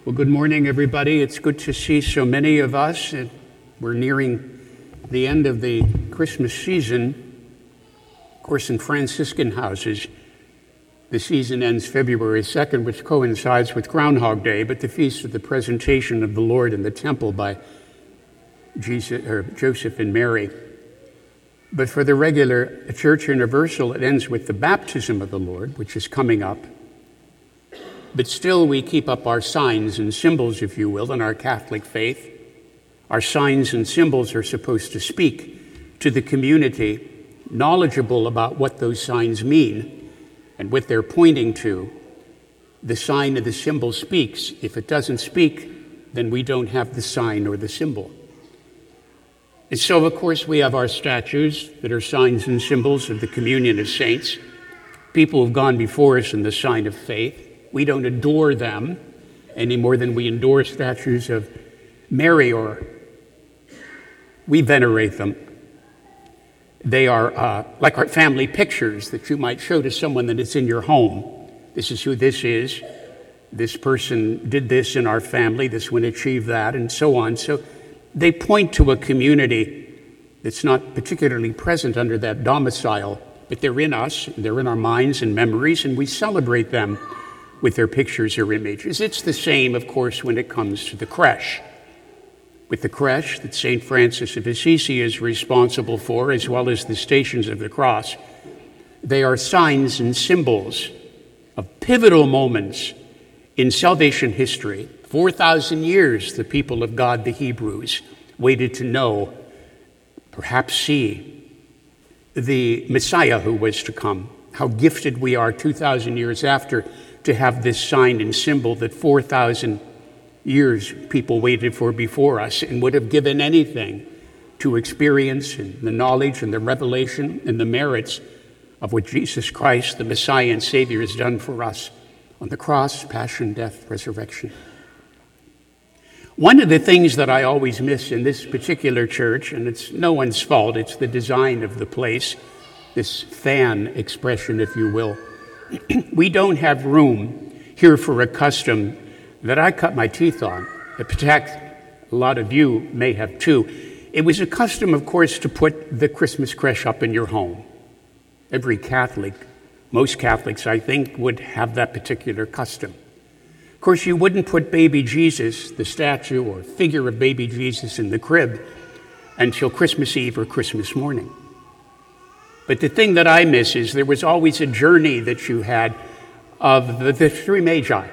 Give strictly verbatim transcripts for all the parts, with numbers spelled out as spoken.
Well, good morning, everybody. It's good to see so many of us. We're nearing the end of the Christmas season. Of course, in Franciscan houses, the season ends February second, which coincides with Groundhog Day, but the feast of the presentation of the Lord in the temple by Jesus, or Joseph and Mary. But for the regular Church Universal, it ends with the baptism of the Lord, which is coming up. But still, we keep up our signs and symbols, if you will, in our Catholic faith. Our signs and symbols are supposed to speak to the community, knowledgeable about what those signs mean and what they're pointing to. The sign of the symbol speaks. If it doesn't speak, then we don't have the sign or the symbol. And so, of course, we have our statues that are signs and symbols of the communion of saints. People have gone before us in the sign of faith. We don't adore them any more than we adore statues of Mary, or we venerate them. They are uh, like our family pictures that you might show to someone that it's in your home. This is who this is. This person did this in our family. This one achieved that, and so on. So they point to a community that's not particularly present under that domicile, but they're in us, they're in our minds and memories, and we celebrate them with their pictures or images. It's the same, of course, when it comes to the creche. With the creche that Saint Francis of Assisi is responsible for, as well as the Stations of the Cross, they are signs and symbols of pivotal moments in salvation history. four thousand years, the people of God, the Hebrews, waited to know, perhaps see, the Messiah who was to come. How gifted we are two thousand years after to have this sign and symbol that four thousand years people waited for before us and would have given anything to experience and the knowledge and the revelation and the merits of what Jesus Christ, the Messiah and Savior, has done for us on the cross, passion, death, resurrection. One of the things that I always miss in this particular church, and it's no one's fault, it's the design of the place, this fan expression, if you will. We don't have room here for a custom that I cut my teeth on. In fact, a lot of you may have too. It was a custom, of course, to put the Christmas creche up in your home. Every Catholic, most Catholics, I think, would have that particular custom. Of course, you wouldn't put baby Jesus, the statue or figure of baby Jesus, in the crib until Christmas Eve or Christmas morning. But the thing that I miss is there was always a journey that you had of the, the three magi.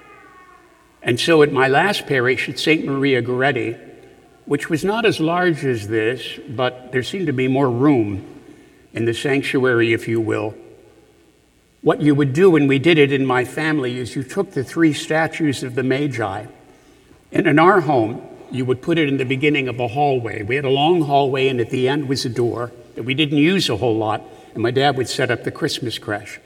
And so at my last parish at Saint Maria Goretti, which was not as large as this, but there seemed to be more room in the sanctuary, if you will, what you would do, and we did it in my family, is you took the three statues of the Magi, and in our home, you would put it in the beginning of a hallway. We had a long hallway, and at the end was a door that we didn't use a whole lot, and my dad would set up the Christmas creche.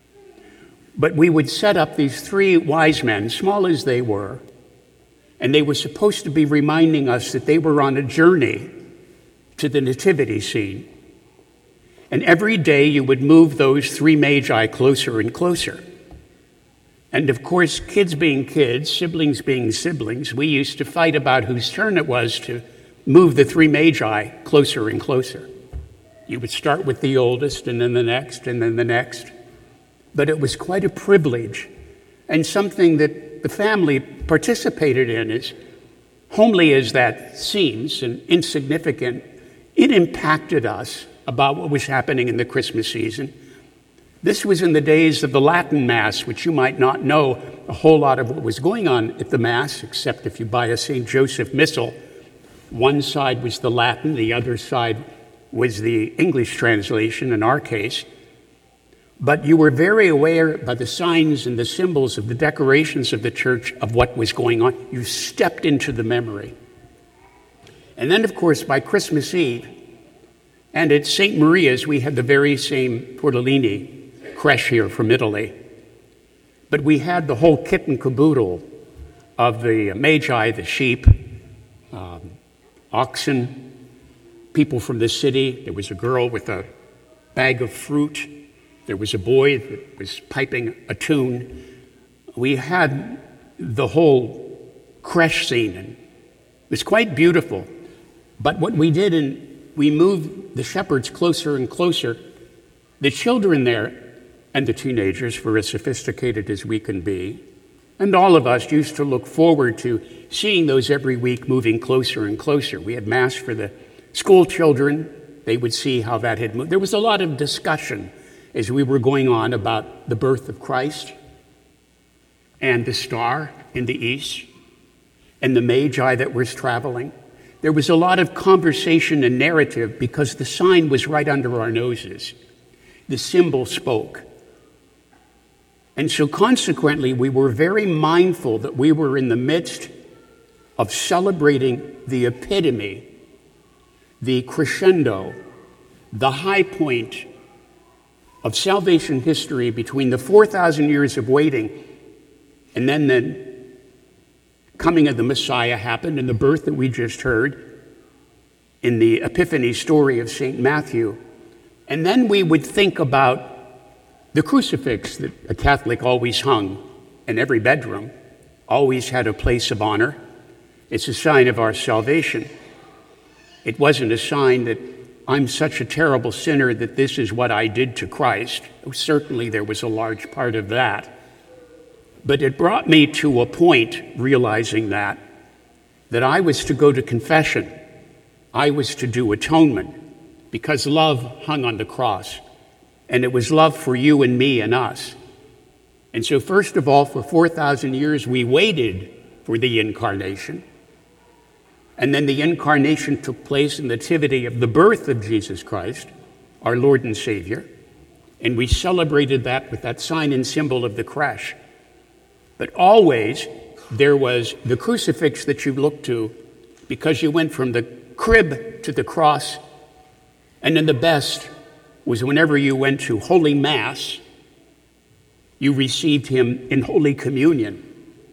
But we would set up these three wise men, small as they were, and they were supposed to be reminding us that they were on a journey to the nativity scene. And every day you would move those three magi closer and closer. And of course, kids being kids, siblings being siblings, we used to fight about whose turn it was to move the three magi closer and closer. You would start with the oldest, and then the next, and then the next. But it was quite a privilege, and something that the family participated in. As homely as that seems and insignificant, it impacted us about what was happening in the Christmas season. This was in the days of the Latin Mass, which you might not know a whole lot of what was going on at the Mass, except if you buy a Saint Joseph Missal. One side was the Latin, the other side was the English translation in our case. But you were very aware by the signs and the symbols of the decorations of the church of what was going on. You stepped into the memory. And then, of course, by Christmas Eve, and at Saint Maria's, we had the very same tortellini creche here from Italy. But we had the whole kit and caboodle of the Magi, the sheep, um, oxen, people from the city. There was a girl with a bag of fruit. There was a boy that was piping a tune. We had the whole creche scene, and it was quite beautiful. But what we did, and we moved the shepherds closer and closer. The children there and the teenagers, for as sophisticated as we can be, and all of us used to look forward to seeing those every week moving closer and closer. We had Mass for the school children. They would see how that had moved. There was a lot of discussion as we were going on about the birth of Christ and the star in the east and the Magi that was traveling. There was a lot of conversation and narrative because the sign was right under our noses. The symbol spoke. And so consequently, we were very mindful that we were in the midst of celebrating the epitome, the crescendo, the high point of salvation history between the four thousand years of waiting and then the coming of the Messiah happened and the birth that we just heard in the Epiphany story of Saint Matthew. And then we would think about the crucifix that a Catholic always hung in every bedroom, always had a place of honor. It's a sign of our salvation. It wasn't a sign that I'm such a terrible sinner that this is what I did to Christ. Certainly there was a large part of that. But it brought me to a point, realizing that, that I was to go to confession. I was to do atonement because love hung on the cross. And it was love for you and me and us. And so first of all, for four thousand years, we waited for the incarnation. And then the incarnation took place in the nativity of the birth of Jesus Christ, our Lord and Savior. And we celebrated that with that sign and symbol of the creche. But always there was the crucifix that you looked to because you went from the crib to the cross. And then the best was whenever you went to Holy Mass, you received him in Holy Communion.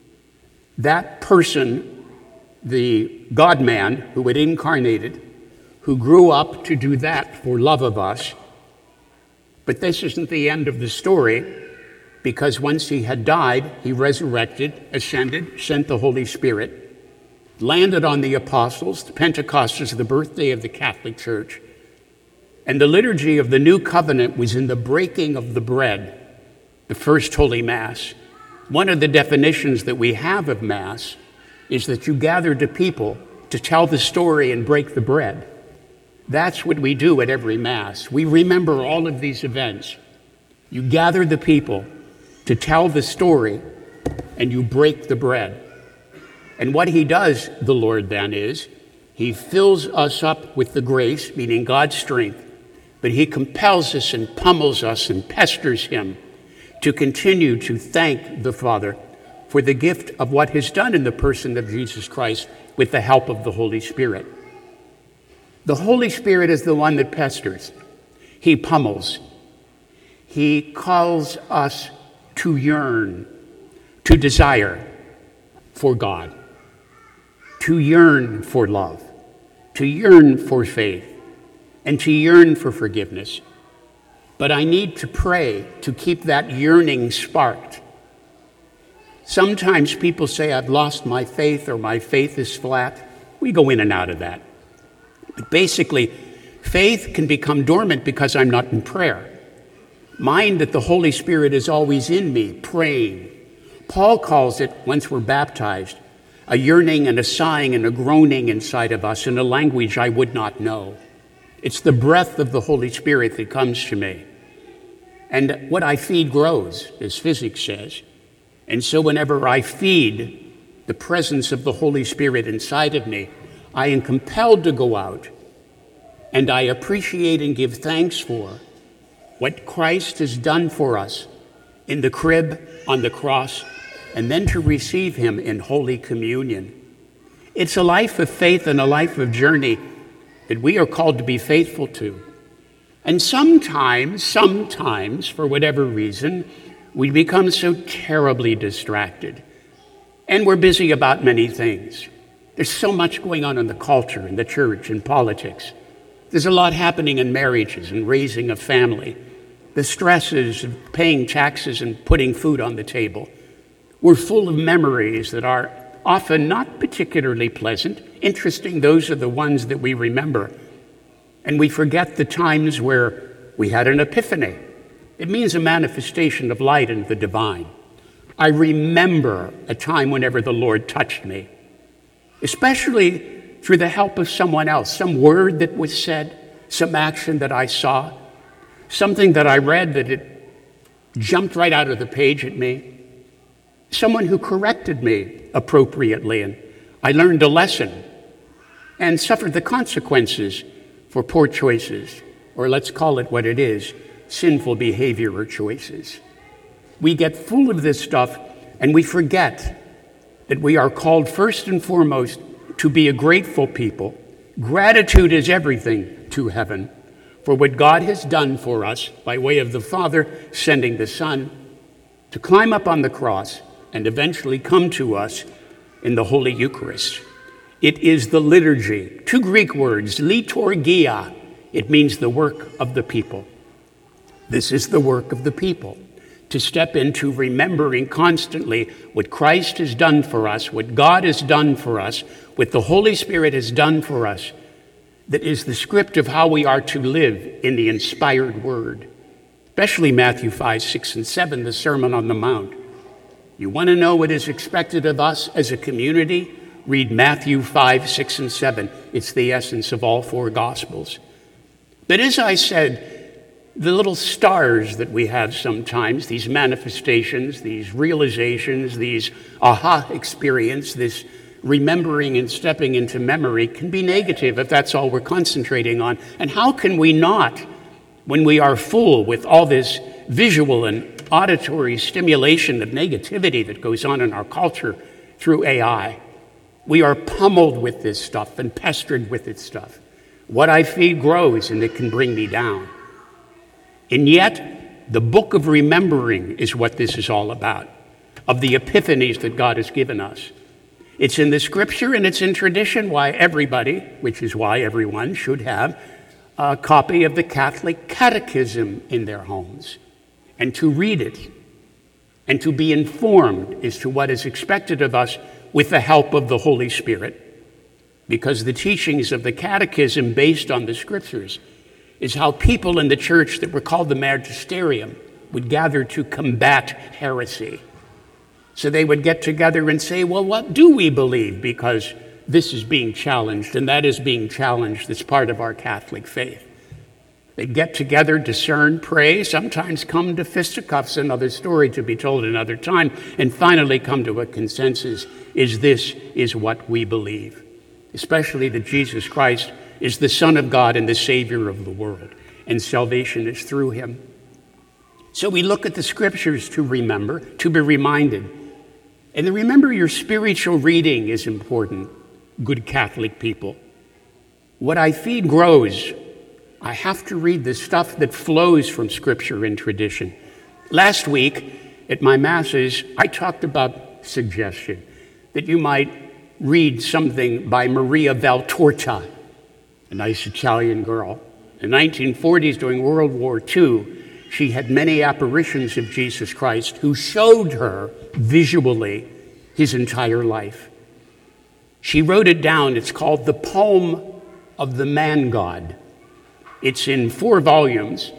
That person, the God-man who had incarnated, who grew up to do that for love of us. But this isn't the end of the story, because once he had died, he resurrected, ascended, sent the Holy Spirit, landed on the apostles. The Pentecost is the birthday of the Catholic Church. And the liturgy of the New Covenant was in the breaking of the bread, the first Holy Mass. One of the definitions that we have of Mass is that you gather the people to tell the story and break the bread. That's what we do at every Mass. We remember all of these events. You gather the people to tell the story, and you break the bread. And what he does, the Lord, then, is he fills us up with the grace, meaning God's strength, but he compels us and pummels us and pesters him to continue to thank the Father for the gift of what he's done in the person of Jesus Christ with the help of the Holy Spirit. The Holy Spirit is the one that pesters. He pummels. He calls us to yearn, to desire for God, to yearn for love, to yearn for faith, and to yearn for forgiveness. But I need to pray to keep that yearning sparked. Sometimes people say, I've lost my faith or my faith is flat. We go in and out of that. But basically, faith can become dormant because I'm not in prayer. Mind that the Holy Spirit is always in me, praying. Paul calls it, once we're baptized, a yearning and a sighing and a groaning inside of us in a language I would not know. It's the breath of the Holy Spirit that comes to me. And what I feed grows, as physics says. And so whenever I feed the presence of the Holy Spirit inside of me, I am compelled to go out and I appreciate and give thanks for what Christ has done for us in the crib, on the cross, and then to receive him in Holy Communion. It's a life of faith and a life of journey that we are called to be faithful to. And sometimes, sometimes, for whatever reason, we become so terribly distracted. And we're busy about many things. There's so much going on in the culture, in the church, in politics. There's a lot happening in marriages and raising a family. The stresses of paying taxes and putting food on the table. We're full of memories that are often not particularly pleasant. Interesting, those are the ones that we remember. And we forget the times where we had an epiphany. It means a manifestation of light and the divine. I remember a time whenever the Lord touched me, especially through the help of someone else, some word that was said, some action that I saw, something that I read that it jumped right out of the page at me, someone who corrected me appropriately, and I learned a lesson and suffered the consequences for poor choices, or let's call it what it is, sinful behavior or choices. We get full of this stuff and we forget that we are called first and foremost to be a grateful people. Gratitude is everything to heaven for what God has done for us by way of the Father sending the Son to climb up on the cross and eventually come to us in the Holy Eucharist. It is the liturgy, two Greek words, liturgia. It means the work of the people. This is the work of the people, to step into remembering constantly what Christ has done for us, what God has done for us, what the Holy Spirit has done for us, that is the script of how we are to live in the inspired word, especially Matthew five, six, and seven, the Sermon on the Mount. You want to know what is expected of us as a community? Read Matthew five, six, and seven. It's the essence of all four Gospels. But as I said, the little stars that we have sometimes, these manifestations, these realizations, these aha experience, this remembering and stepping into memory can be negative if that's all we're concentrating on. And how can we not, when we are full with all this visual and auditory stimulation of negativity that goes on in our culture through A I? We are pummeled with this stuff and pestered with this stuff. What I feed grows, and it can bring me down. And yet, the book of remembering is what this is all about, of the epiphanies that God has given us. It's in the scripture and it's in tradition why everybody, which is why everyone should have a copy of the Catholic Catechism in their homes, and to read it, and to be informed as to what is expected of us with the help of the Holy Spirit. Because the teachings of the Catechism based on the scriptures is how people in the church that were called the magisterium would gather to combat heresy. So they would get together and say, well, what do we believe? Because this is being challenged, and that is being challenged. That's part of our Catholic faith. They'd get together, discern, pray, sometimes come to fisticuffs, another story to be told another time, and finally come to a consensus, is this is what we believe. Especially that Jesus Christ is the Son of God and the Savior of the world, and salvation is through him. So we look at the scriptures to remember, to be reminded. And then remember, your spiritual reading is important, good Catholic people. What I feed grows. I have to read the stuff that flows from scripture and tradition. Last week at my masses, I talked about suggestion, that you might read something by Maria Valtorta, a nice Italian girl. In the nineteen forties, during World War Two, she had many apparitions of Jesus Christ who showed her visually his entire life. She wrote it down. It's called The Poem of the Man God. It's in four volumes.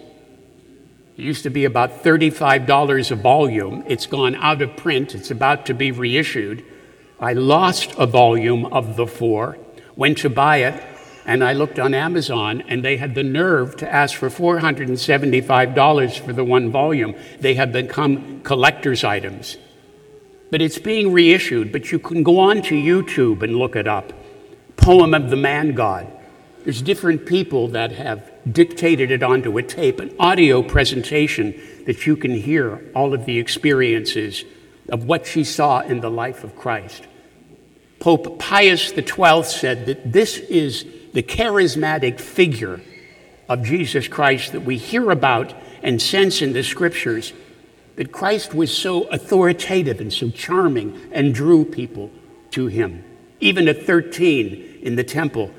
It used to be about thirty-five dollars a volume. It's gone out of print. It's about to be reissued. I lost a volume of the four, went to buy it, and I looked on Amazon, and they had the nerve to ask for four hundred seventy-five dollars for the one volume. They have become collector's items. But it's being reissued, but you can go on to YouTube and look it up. Poem of the Man God. There's different people that have dictated it onto a tape, an audio presentation that you can hear all of the experiences of what she saw in the life of Christ. Pope Pius the twelfth said that this is the charismatic figure of Jesus Christ that we hear about and sense in the scriptures, that Christ was so authoritative and so charming and drew people to him. Even at thirteen in the temple,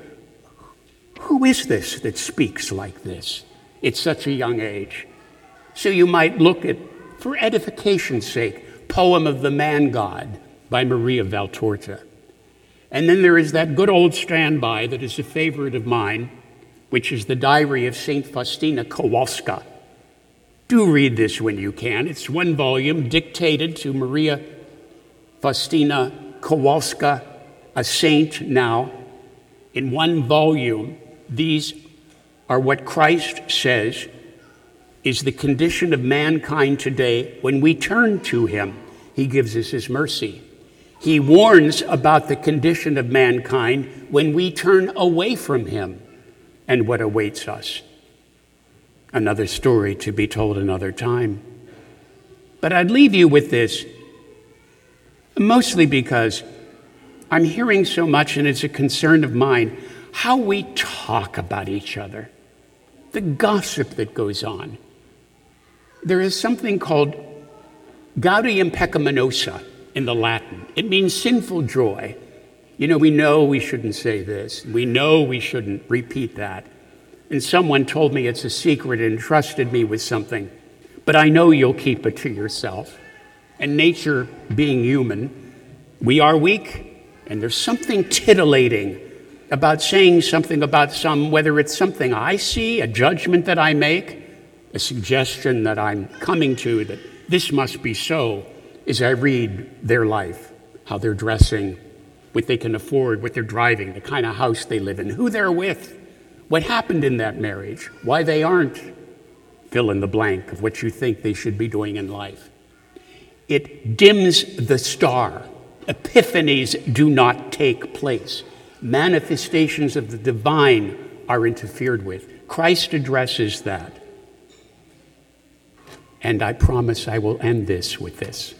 who is this that speaks like this at such a young age? So you might look at, for edification's sake, Poem of the Man God by Maria Valtorta. And then there is that good old standby that is a favorite of mine, which is the diary of Saint Faustina Kowalska. Do read this when you can. It's one volume dictated to Maria Faustina Kowalska, a saint now. In one volume, these are what Christ says is the condition of mankind today. When we turn to him, he gives us his mercy. He warns about the condition of mankind when we turn away from him and what awaits us. Another story to be told another time. But I'd leave you with this, mostly because I'm hearing so much, and it's a concern of mine, how we talk about each other, the gossip that goes on. There is something called gaudium peccaminosa in the Latin. It means sinful joy. You know, we know we shouldn't say this. We know we shouldn't repeat that. And someone told me it's a secret and entrusted me with something. But I know you'll keep it to yourself. And nature being human, we are weak. And there's something titillating about saying something about some, whether it's something I see, a judgment that I make, a suggestion that I'm coming to that this must be so, as I read their life, how they're dressing, what they can afford, what they're driving, the kind of house they live in, who they're with, what happened in that marriage, why they aren't, fill in the blank of what you think they should be doing in life. It dims the star. Epiphanies do not take place. Manifestations of the divine are interfered with. Christ addresses that. And I promise I will end this with this.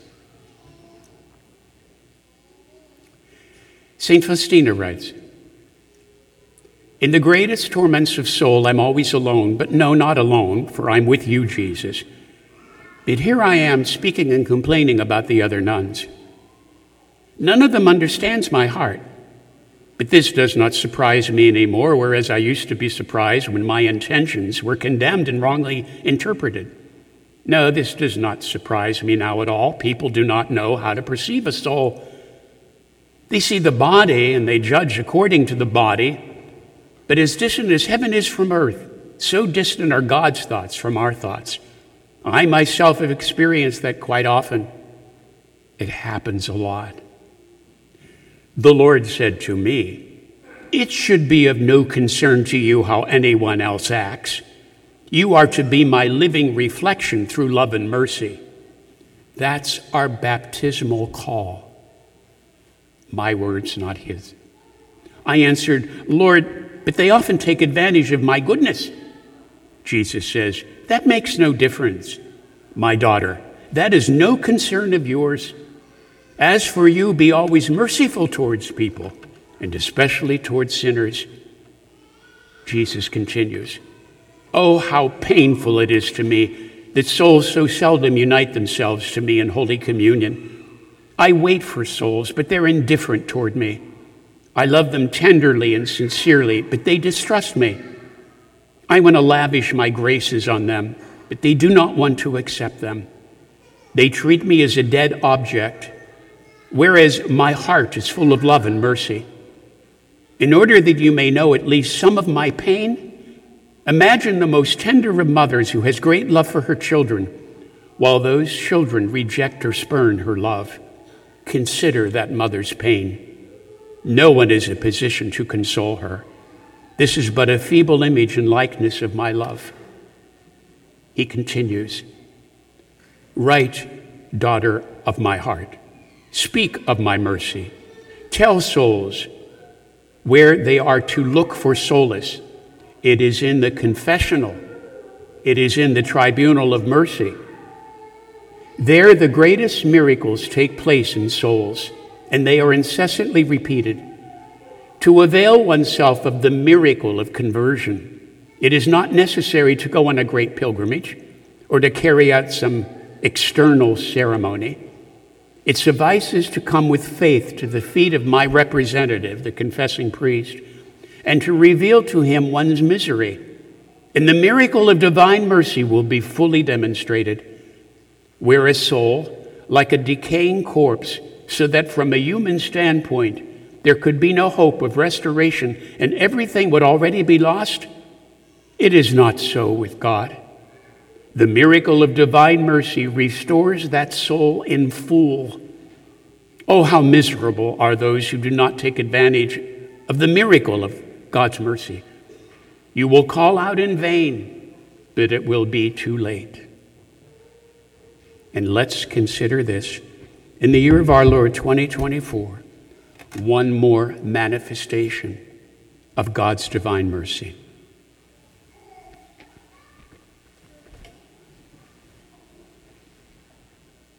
Saint Faustina writes, "In the greatest torments of soul, I'm always alone, but no, not alone, for I'm with you, Jesus. But here I am speaking and complaining about the other nuns. None of them understands my heart, but this does not surprise me anymore, whereas I used to be surprised when my intentions were condemned and wrongly interpreted. No, this does not surprise me now at all. People do not know how to perceive a soul. They see the body and they judge according to the body, but as distant as heaven is from earth, so distant are God's thoughts from our thoughts. I myself have experienced that quite often. It happens a lot. The Lord said to me, 'It should be of no concern to you how anyone else acts. You are to be my living reflection through love and mercy.' That's our baptismal call. My words, not his. I answered, 'Lord, but they often take advantage of my goodness.' Jesus says, 'That makes no difference. My daughter, that is no concern of yours. As for you, be always merciful towards people, and especially towards sinners.'" Jesus continues, "Oh, how painful it is to me that souls so seldom unite themselves to me in Holy Communion. I wait for souls, but they're indifferent toward me. I love them tenderly and sincerely, but they distrust me. I want to lavish my graces on them, but they do not want to accept them. They treat me as a dead object, whereas my heart is full of love and mercy. In order that you may know at least some of my pain, imagine the most tender of mothers who has great love for her children, while those children reject or spurn her love. Consider that mother's pain. No one is in a position to console her. This is but a feeble image and likeness of my love." He continues, "Write, daughter of my heart. Speak of my mercy. Tell souls where they are to look for solace. It is in the confessional. It is in the tribunal of mercy. There the greatest miracles take place in souls, and they are incessantly repeated. To avail oneself of the miracle of conversion, it is not necessary to go on a great pilgrimage or to carry out some external ceremony. It suffices to come with faith to the feet of my representative, the confessing priest, and to reveal to him one's misery, and the miracle of divine mercy will be fully demonstrated. Where a soul, like a decaying corpse, so that from a human standpoint, there could be no hope of restoration and everything would already be lost? It is not so with God. The miracle of divine mercy restores that soul in full. Oh, how miserable are those who do not take advantage of the miracle of God's mercy. You will call out in vain, but it will be too late. And let's consider this. In the year of our Lord, twenty twenty-four, one more manifestation of God's divine mercy.